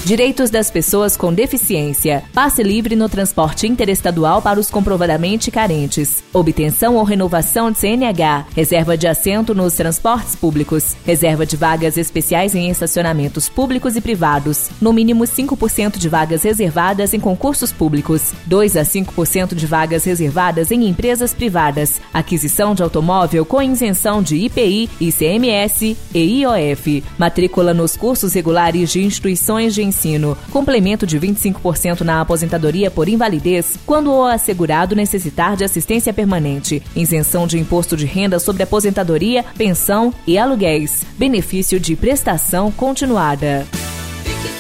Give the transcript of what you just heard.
Direitos das pessoas com deficiência. Passe livre no transporte interestadual para os comprovadamente carentes. Obtenção ou renovação de CNH. Reserva de assento nos transportes públicos. Reserva de vagas especiais em estacionamentos públicos e privados. No mínimo 5% de vagas reservadas em concursos públicos. 2 a 5% de vagas reservadas em empresas privadas. Aquisição de automóvel com isenção de IPI, ICMS e IOF. Matrícula nos cursos regulares de instituições de ensino. Complemento de 25% na aposentadoria por invalidez quando o assegurado necessitar de assistência permanente. Isenção de imposto de renda sobre aposentadoria, pensão e aluguéis. Benefício de prestação continuada.